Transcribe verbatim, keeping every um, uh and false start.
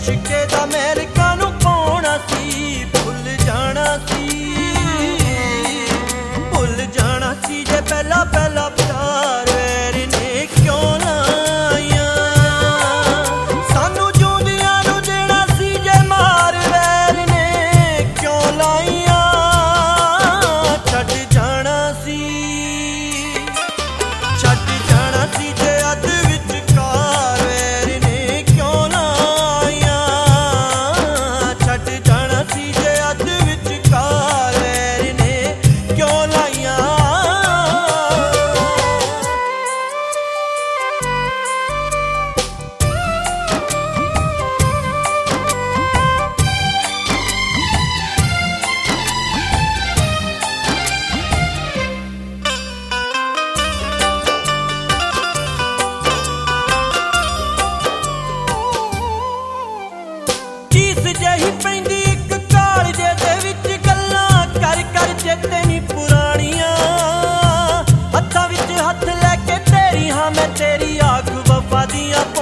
इश्के दा मैल कानू पाउणा सी, भुल जाना सी, भुल जाना सी जे पहला पहला प्यार वैर ने क्यों लाया। सानू जूंदियां नू देना सी जे मार वैर ने क्यों लाइया। छड्ड जाना सी, छड्ड जाना सी जे अध विचकार वैर ने क्यों लाया। छड्ड जाना सी जे अध विचकार वैर ने क्यों लाइया। चीस जही पैंदी इक कालजे दे विच गल्लां कर कर चेते नी पुराणियां। हत्थां विच हत्थ लैके तेरी हां मैं तेरी आख वफा दियां